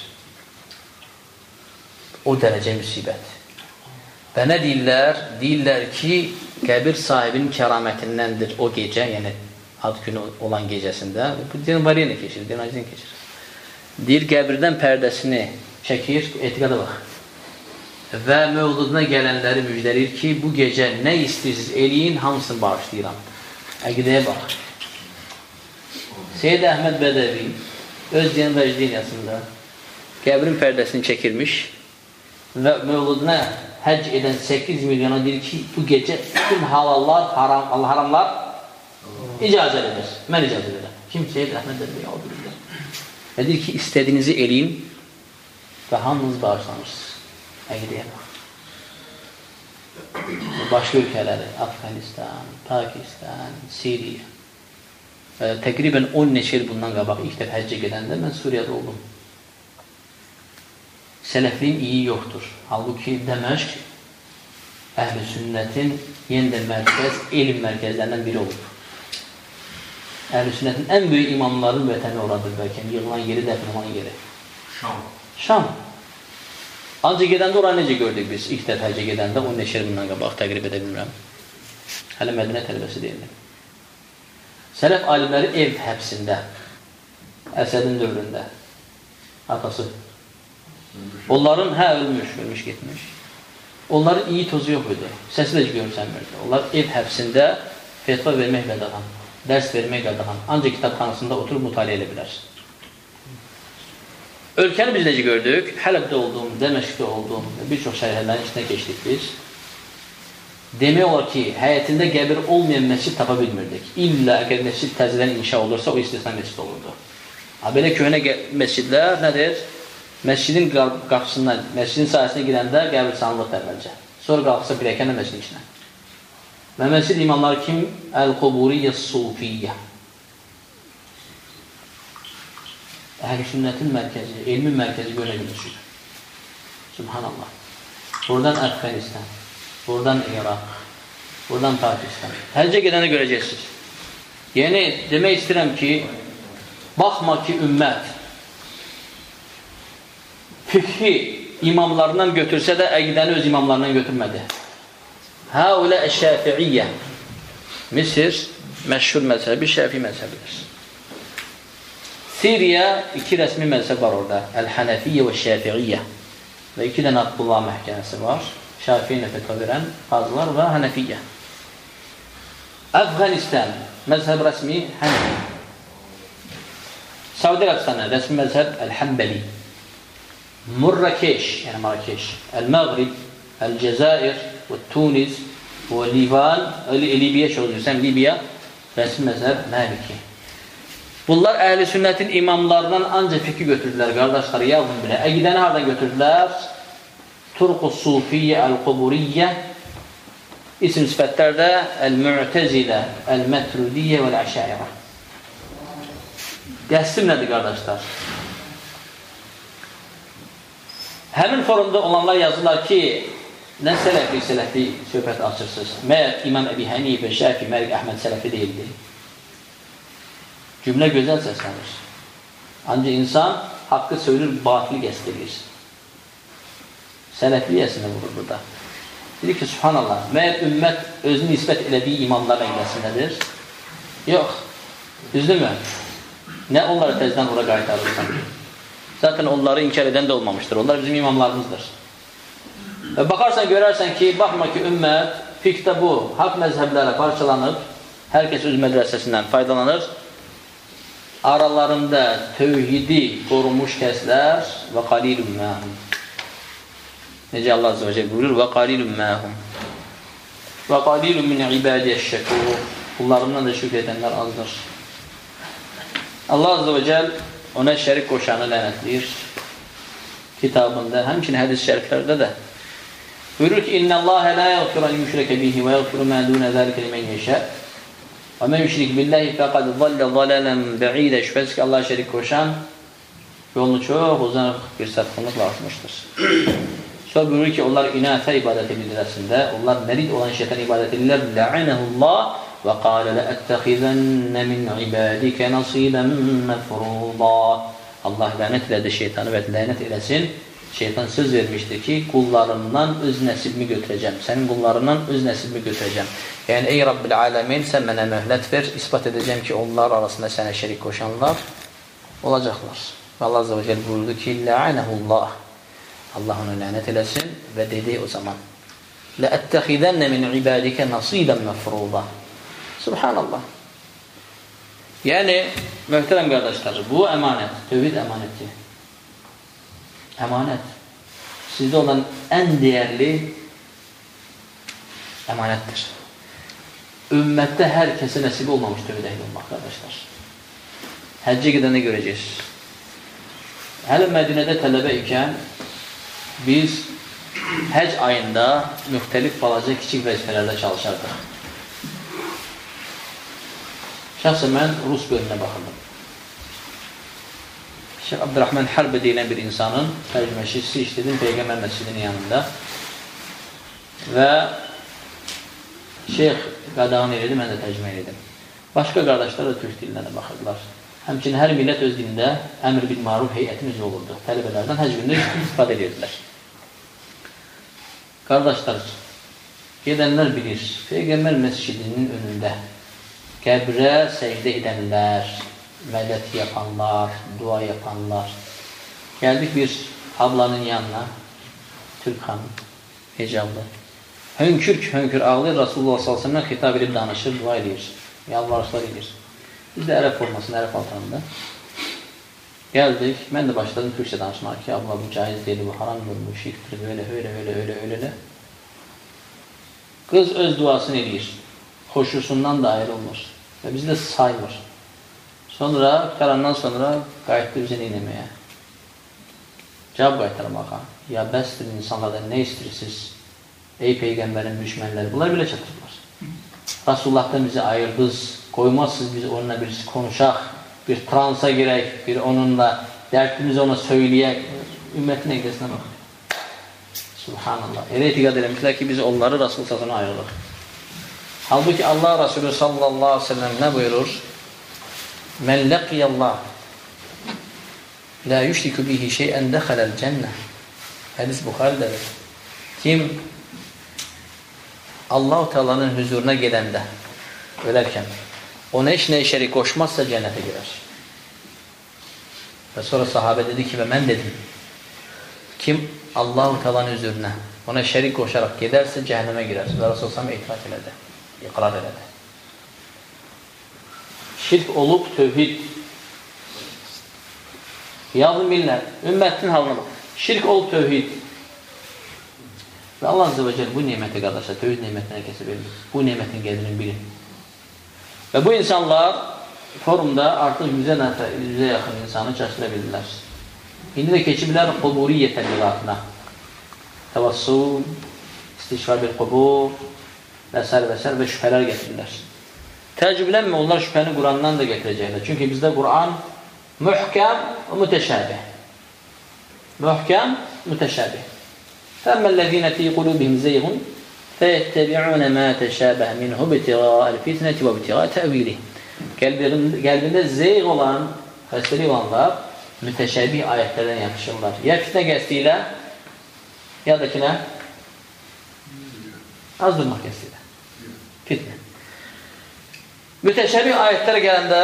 O dərəcə müsibət. Və nə deyirlər? Deyirlər ki, qəbir sahibinin kəramətindəndir o gecə, yəni ad günü olan gecəsində. Bu dinvariyyə keçir, dinazin keçir. Deyir, qəbirdən pərdəsini çəkir, etiqada bax. Və mövluduna gələnləri müjdələyir ki, bu gecə nə istəyirsiniz eləyin, hamısını bağışlayıram. Əqidəyə bax. Seyyid Əhməd Bədəvi öz din və diniyasında qəbrin pərdəsini çəkirmiş və mövluduna həcc edən 8 milyona deyir ki, bu gecə bütün halallar, haramlar icazə edir. Mən icazə edirəm. Kim Seyyid Əhməd Bədəvi aldı bilirlər. Və deyir ki, istədiyinizi eləyin və hamınız bağışlamışsınız. Əqidəyə bax. Başqa ölkələri, Afganistan, Pakistan, Siriya. Təqribən 10 neçə il bundan qabaq ilk dəfə həccə gedəndə mən Suriyada oldum. Sələfliyin iyi yoxdur. Halbuki Dəməşq əhl-i sünnətin yenidən mərkəz, elm mərkəzlərindən biri olub. Əhl-i sünnətin ən böyük imamların vətəni oradır bəlkə, yığılan yeri, dəfn olan yeri. Şam. Ancaq gedəndə oraya necə gördük biz? İlk dəfə həccə gedəndə 10 neçə il bundan qabaq təqrib edə bilmirəm. Hələ Mədinə tələbəsi deyildim. Sələf alimləri ev həbsində, Əsədin dövründə, atası. Onların ölmüş getmiş. Onların iyi tozu yox idi, səsi də görsənmirdi. Onlar ev həbsində fetva vermək qadağan, dərs vermək qadağan, ancaq kitabxanasında oturub mütaliə edə bilər. Ölkəni biz necə gördük? Hələbdə oldum, Dəməşqdə oldum, bir çox şəhərlərin içində keçdik biz. Demək olar ki, həyətində qəbir olmayan məscid tapa bilmirdik. İlla əgər məscid təzədən inşa olursa, o istisna məscid olurdu. Belə köhnə məscidlər nədir? Məscidin qapısından, məscidin sayəsində girəndə qəbir sanılır əvvəlcə. Sonra qalxırsa biləkənlə məscidin içinə. Və məscid imamları kim? Əl-Quburiyyə Sufiyyə. Əhl-i sünnətin mərkəzi, elmin mərkəzi görə bilmişik. Subhanallah. Buradan Əfqanistan, buradan İraq, buradan Pakistan. Həccə gedəni görəcəksiniz. Yəni, demək istəyirəm ki, baxma ki, ümmət fikri imamlarından götürsə də əqidəni öz imamlarından götürmədi. Həulə Əş-Şəfiiyyə. Misir, məşhur məzhəbi, Şəfi məzhəbidir. Siriya, iki rəsmi məzhəb var orada. Əl-Hənəfiyyə və Şəfiiyyə. Və iki dənə Abdullah məhkəməsi var. Şəfiiyyə fetva verən qazılar və Hənəfiyyə. Əfqanistan, məzhəb rəsmi Hənəfi. Saudi Ərəbistanı, rəsmi məzhəb Əl-Həmbəli. Murrakeş, yəni Marakeş. Əl-Məğrib, Əl-Cəzair və Tunis və Livan, Libiya, rəsmi məzhəb Məliki. Bunlar əhl-i sünnətin imamlarından ancaq fikri götürdülər, qardaşları, yavrum bilə. Əqidəni haradan götürdülər? Turqu Sufiyyə, Əl-Quburiyyə, isim sifətlərdə Əl-Mu'tezilə, Əl-Mətrudiyyə və Əl-Əşairə. Qəssim nədir, qardaşlar? Həmin forumda olanlar yazırlar ki, nə sələfli söhbət açırsınız? Məyər İmam Əbi Hənifə, Şəfi, Məlik Əhməd sələfi deyildi. Cümlə gözəl səslənir. Ancaq insan haqqı söylür, batili qəsd edir. Sələfliyyəsini vurur burada. Dedi ki, subhanallah, məyər ümmət özünü nisbət elədiyi imamlarla iləsindədir? Yox. Düzdürmü? Nə onları təzdən ora qaytarırsan? Zaten onları inkar edən də olmamışdır. Onlar bizim imamlarımızdır. Və baxarsan, görərsən ki, baxma ki, ümmət fiqdə bu, haqq məzhəblərə parçalanıb, hər kəs öz mədrəsəsindən faydalanır. Aralarında tövhidi qorunmuş kəslər və qalilun məhum. Necə Allah Azze və Celle buyurur, və qalilun məhum. Və qalilun min ibadiyyəş şəkur. Kullarından da şükür edənlər azdır. Allah Azze və Celle ona şərik qoşanı lənətləyir kitabında, həmçinin hədis şəriflərdə də. Buyurur ki, İnnə Allahə la yəğfir an yüşrəkə bihi və yəğfir mə dunə zəlikə limən yeşə və mən yüşrik billahi fəqad zallə zalələn bə'idə. Şübhəsiz ki, Allah şərik qoşan yolunu çox uzun bir satqınlıqla atmışdır. Sonra buyurur ki, onlar inatə ibadət edirlərəsində, onlar mərid olan şeytan ibadət edirlər. Lə'inəhullah və qalə ləəttəxizənnə min ibadikə nasibən məfruda. Allah lənət elədi şeytanı və lənət eləsin. Şeytan söz vermişdir ki, qullarından öz nəsibimi götürəcəm. Sənin qullarından öz nəsibimi götürəcəm. Yəni, ey Rabbil aləmin, sən mənə möhlət ver, ispat edəcəm ki, onlar arasında sənə şərik qoşanlar olacaqlar. Və Allah Azze və Celle buyurdu ki, lə'inəhullah. Allah onu lənət eləsin və dedi o zaman لَأَتَّخِذَنَّ مِنْ عِبَادِكَ نَصِيبًا مَفْرُوضًا. Subhanallah. Yəni, möhtərəm qardaşlar, bu əmanət, tövhid əmanəti. Əmanət. Sizdə olan ən dəyərli əmanətdir. Ümmətdə hər kəsə nəsib olmamış tövhid əhli olmaq, qardaşlar. Həccə gedəndə görəcəksiniz. Hələ Mədinədə tələbə ikən biz həc ayında müxtəlif balaca kiçik vəzifələrdə çalışardıq. Şəxsən mən Rus bölümünə baxırdım. Şeyh Abdurrahman Hərb deyilən bir insanın tərcüməçisi işlədim Peyğəmbər məscidinin yanında və şeyh qadağan elədi, mən də tərcümə elədim. Başqa qardaşlar da türk dilinə də baxırdılar. Həmçinin hər millət öz dilində əmr bil maruf heyətimiz olurdu. Tələbələrdən həc gündə istifadə edirdilər. Qardaşlar, gedənlər bilir, Peyğəmbər məscidinin önündə qəbrə səcdə edənlər, mədət yapanlar, dua yapanlar. Gəldik bir ablanın yanına, Türk xanım, hecablı. Hönkür ağlayır, Rasulullah s.ə.v xitab edib danışır, dua edir, yalvarışlar edir. Biz də ərəb formasında, ərəb paltarında. Gəldik, mən də başladım Türkçə danışmaq ki, abla bu caiz deyil, bu haramdır, bu şirkdir, öyle. Qız öz duasını edir, xoşusundan da ayrılmır və bizi də saymır. Sonra, qutarandan sonra qayıtdı bizə neynəməyə? Cavab qaytarmağa. Ya bəsdir insanlardan nə istəyirsiniz? Ey Peyğəmbərin düşmənləri, bunlar belə çatırlar. Rasulullah'dan bizi ayırdınız, qoymazsınız biz onunla bir konuşaq, bir transa girək, bir onunla dərdimizi ona söyləyək. Ümmətin əqdəsinə bax. Subhanallah. Elə etiqad eləmişlər ki, biz onları Rasul sazına ayırırıq. Halbuki Allah Resulü sallallahu aleyhi ve sellem nə buyurur? Mən ləqiyəllah la yüşriku bihi şeyən dəxələl cənnə. Hədis Buxarıdədir. Kim Allah-u Teala'nın huzuruna gedəndə, ölərkən, ona heç nəyə şərik qoşmazsa cənnətə girər. Və sonra sahabə dedi ki, və mən dedim, kim Allah-u Teala'nın huzuruna, ona şərik qoşaraq gedərsə cəhənnəmə girər. Və Rasulullah etiraf elədi, iqrar elədi. Şirk olub tövhid. Yazın billər, ümmətin halına bax. Şirk olub tövhid. Və Allah Azze və Celle bu niməti qardaşlar, tövhid nimətinə kəsə verir. Bu nimətin qədrini bilin. Və bu insanlar forumda artıq 100'ə yaxın insanı çaşdıra bilirlər. İndi də keçiblər quburiyyə təbliğatına. Təvassul, istişfar bil qubur və s. və şübhələr getirirlər. Təəccüblənmə, onlar şübhəni Qurandan da getirəcəklər. Çünki bizdə Quran mühkəm və mütəşəbih. Mühkəm, mütəşəbih. فَأَمَّا الَّذِينَ فِي قُلُوبِهِمْ زَيْغٌ فَيَتَّبِعُونَ مَا تَشَابَهَ مِنْهُ ابْتِغَاءَ الْفِتْنَةِ وَابْتِغَاءَ تَأْوِيلِهِ. Qəlbində zeyğ olan, xəstəlik olanlar mütəşəbih ayətlərdən yapışırlar. Ya fitnə qəsdi ilə, ya da ki nə? Az durmaq istəyir. Fitnə. Mütəşəbih ayətlərə gələndə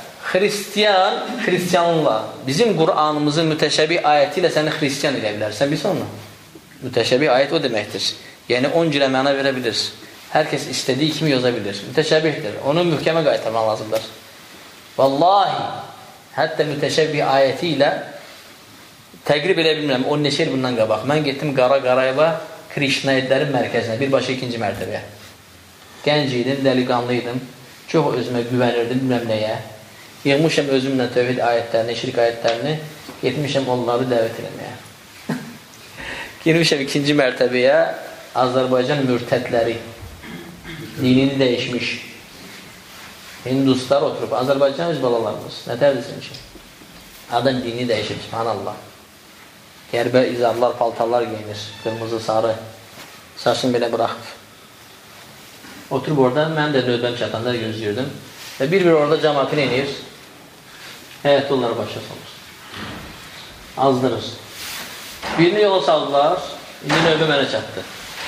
xristiyanla bizim Qur'anımızın mütəşəbih ayəti ilə səni xristiyan edə bilər. Sən bilsən onu? Mütəşəbih ayət o deməkdir. Yəni 10 cürə məna verə bilir. Hər kəs istədiyi kimi yoza bilir. Mütəşəbihdir. Onu mühkəmə qaytarmaq lazımdır. Vallahi, hətta mütəşəbih ayəti ilə təqrib elə bilmirəm, 10 neçə il bundan qabaq. Mən getdim Qarayeva Krişnaidlərin mərkəzinə, birbaşa 2-ci mərtəbəyə. Gənc idim, dəliqanlı idim. Çox özümə güvənirdim, bilməm nəyə. Yığmışam özümlə tövhid ayətlərini, şirk ayətlərini, getmişəm onları dəvət eləməyə. Girmişəm 2-ci mərtəbəyə, Azərbaycan mürtədləri, dinini dəyişmiş hinduslar oturub, Azərbaycan öz balalarımız, nə tərdirsin ki? Adam dinini dəyişib, subhanallah. Qərbə izarlar, paltarlar geyinir, qırmızı, sarı, saçını belə buraxıb. Oturub orada, mən də növbəm çatanda gözləyirdim və bir-bir orada cəmatını inir, həyətdə onları başa salır. Azdırır. Birini yola saldılar, indi növbə mənə çatdı.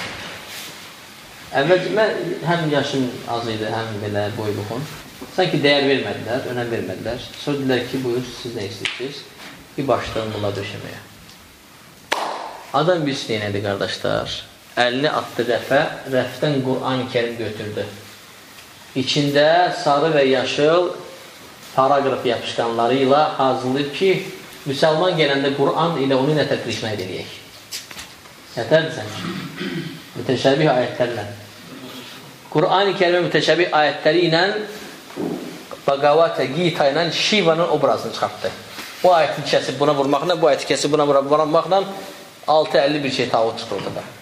Əvvəlcə, mən həm yaşım az idi, həm belə boyluğum. Sanki dəyər vermədilər, önəm vermədilər. Sonra dedilər ki, buyur, siz nə istəyirsiniz? Bir başlayın bunlar döşəməyə. Adam birisi deyinədi, qardaşlar. Əlini atdı rəfə, rəfdən Qur'an-ı Kerim götürdü. İçində sarı və yaşıl paragraf yapışqanları ilə hazırlayıb ki, müsəlman gələndə Qur'an ilə onu nətər krişna ediləyək. Nətərdirsən ki? Mütəşəbih ayətlərlə. Qur'an-ı Kerimə mütəşəbih ayətləri ilə Bhagavata Gita ilə Shivanın obrazını çıxartdı. Bu ayəti kəsib buna vurmaqla, bu ayəti kəsib buna vurmaqla 6-50 bir şey tağut çıxırdı da.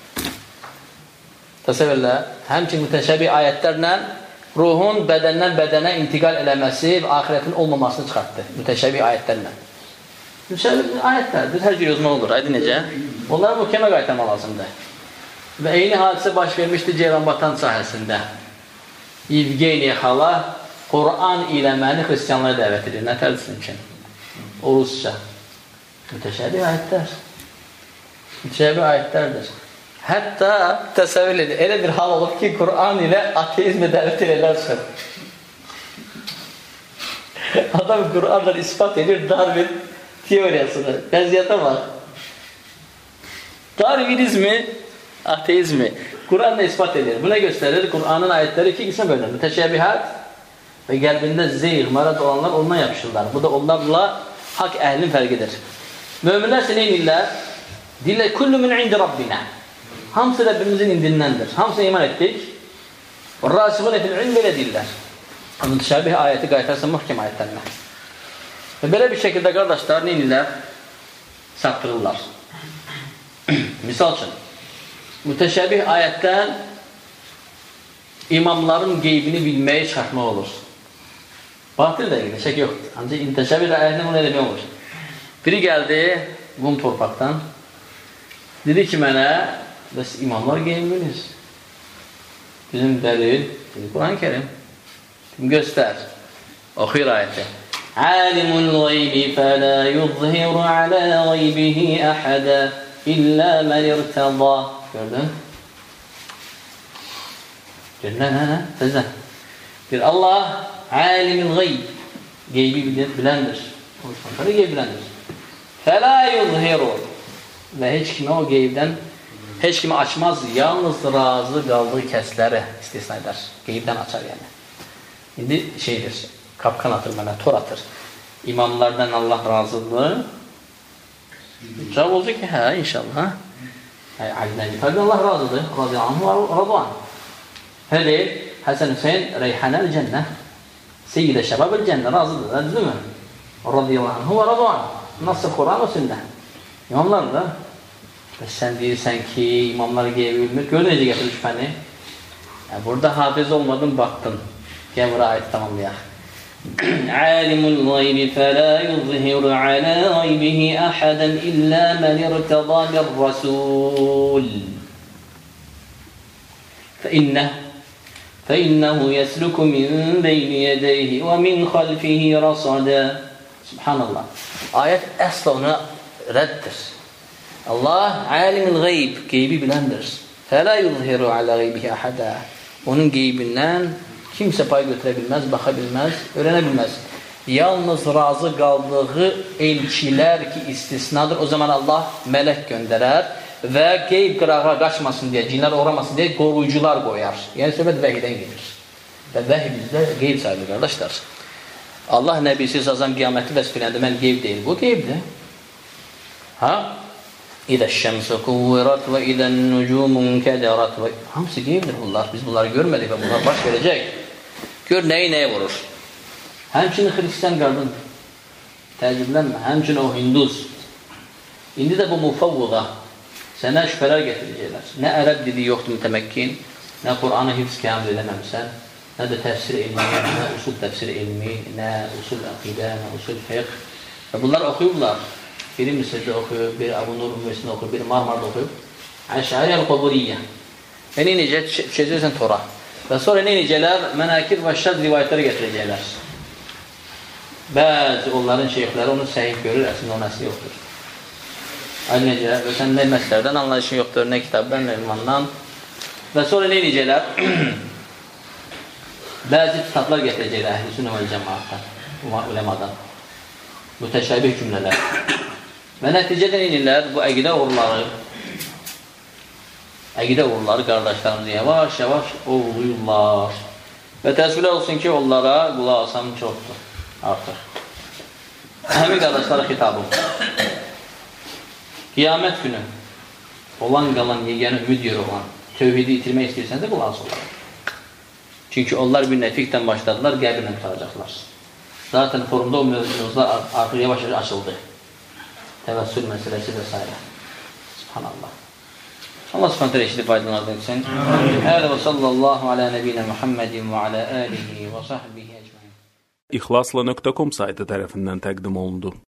Təsəvvürlə, həmçin mütəşəbih ayətlərlə ruhun bədəndən bədənə intiqal eləməsi və ahirətin olmamasını çıxartdı. Mütəşəbih ayətlərlə. Mütəşəbih ayətlərdir, hər cür yozmaq olur. Aydı necə? Onları mühkəmə qaytarmaq lazımdır. Və eyni hadisə baş vermişdi Ceylanbatan sahəsində. Yevgeniya xala Qur'an ilə məni xristiyanlara dəvət edir. Nə tərdirsin ki? O rusca. Mütəşəbih ayətlər. Mütəşəbih ayətlərdir. Hətta təsəvvür edir. Elə bir hal olub ki, Qur'an ilə ateizmə dəvət edirlərsən. Adam Qur'anla ispat edir Darwin teoriyasını. Vəziyyətə var. Darwinizmi, ateizmi Qur'anla ispat edir. Bu nə göstərir? Qur'anın ayətləri iki qismə bölünür. Mütəşəbihət və qəlbində zeyğ, marad olanlar ondan yapışırlar. Bu da onlarla haqq əhlinin fərqidir. Möminlər sə neynirlər? Deyirlər, kullu min indi Rabbina. Hamısı Rəbbimizin indindəndir. Hamısına iman etdik. Rasiğun fil ilm belə deyirlər. Mütəşəbih ayəti qaytarsan mühkəm ayətlərinə. Və belə bir şəkildə qardaşlar neynirlər? Saptırırlar. Misal üçün, mütəşəbih ayətdən imamların qeybini bilməyi çıxartmaq olur. Batıl dəqiqdə, şək yoxdur. Ancaq mütəşəbih ayətdən bunu eləmək olur. Biri gəldi Qum torpaqdan, dedi ki mənə, bəs imamlar qeybini bilir. Bizim dəlil, dedi Quran-ı Kerim. Göstər, oxuyur ayəti. Alimul qaybi fələ yuzhiru alə qaybihi əhədə İllə mən irtəda. Gördün? Gördün, nə? Təzən. Bir Allah alimul qayb. Qeybi biləndir. Qeybi biləndir. Fələ yuzhiru. Və heç kimi o qeybdən heç kimi açmaz, yalnız razı qaldığı kəsləri istisna edər. Qeybdən açar yəni. İndi şeydir, kapkan atır mənə, tor atır. İmamlardan Allah razıdır. Cavab olacaq ki, hə, inşallah. Ali Nəbi Talib Allah razıdır. Radiyallahu Həli, Həsən Hüseyin, Reyhanəl cənnə. Seyyidə şəbabəl cənnə, razıdır, düzdür mü? Radiyallahu və radiyallahu. Nasıl Quran o sünnə? İmamlar da. Bəs sən deyirsən ki, imamlar qeybi bilmir. Gör necə gətirir şübhəni? Burada hafiz olmadın, baxdın. Gəl bura ayeti tamamlayaq. Alimul qaybi fələ yuzhiru alə qaybihi əhədən illə mən irtəda bir rəsul. فإنه يسلك من بين يديه ومن خلفه رصدا. Subhanallah. Ayət əsla ona rəddir. Allah alimul qayb, qeybi biləndir. فَلَا يُظْهِرُ عَلَى غَيْبِهِ أَحَدًا Onun qeybindən kimsə pay götürə bilməz, baxa bilməz, öyrənə bilməz. Yalnız razı qaldığı elçilər ki, istisnadır. O zaman Allah mələk göndərər və qeyb qırağa qaçmasın deyə, cinlər uğramasın deyə qoruyucular qoyar. Yəni, söhbət vəhiydən gedir. Və vəhiy bizdə qeyb sayılır, qardaşlar. Allah nəbisi sazan qiyamətli vəsfələndə mən qeyb deyil. Bu qeybdir. İdə şəmsə quvvirat və idən nucumun kədərat və hamısı qeybdir bunlar. Biz bunları görmədik və bunlar baş verəcək. Gör nəyi nəyə vurur. Həmçinin xristiyan qadın. Təəccüblənmə. Həmçinin o hinduz. İndi də bu mufavvıda sənə şübhələr gətirəcəklər. Nə ərəb dili yoxdur mütəməkkin, nə Qur'anı hifz kəmr eləməmsən, nə də təfsir elmi, nə usul təfsir elmi, nə usul əqidə, nə usul fiqh. Və bunlar oxuyublar. Biri Misirdə oxuyub, biri Əbu Nur Üniversitəsində oxuyub, biri Marmarda oxuyub. Əşəri əl-Qoburiyyə. Və necə düşəcəksən Tora. Və sonra necələr mənəkir və şəd rivayətləri gətirəcəklər. Bəzi onların şeyxləri onu səhih görür, əslində onun əsli yoxdur. Aydın necə, və sən nə məsələlərdən anlayışın yoxdur, nə kitabdan, nə imandan. Və sonra necələr, bəzi kitablar gətirəcəklər əhl-i sünnə vəl cəmaatdan, uləmadan. Mütəşəbih cümlələr. Və nəticədə necələr, bu əqidə uğurları qardaşlarımızı yavaş-yavaş oğluyurlar. Və təəssüflər olsun ki, onlara qulaq asan çoxdur, artıq. Həmin qardaşlara xitabım. Qiyamət günü olan qalan, yeganə ümid yeri olan, tövhidi itirmək istəyirsənsə qulaq asırlar. Çünki onlar bir nəfiqdən başladılar, qəbirlə tutaracaqlar. Zaten forumda o mövzular artıq yavaş-yavaş açıldı. Təvəssül məsələsi və s. Subhanallah. Allah subhanətlə eşidib faydalardan üçün. Hələ və sallallahu alə nəbiyyə Muhammedin və alə alihi və sahbihi əcmain. İxlasla.com saytı tərəfindən təqdim olundu.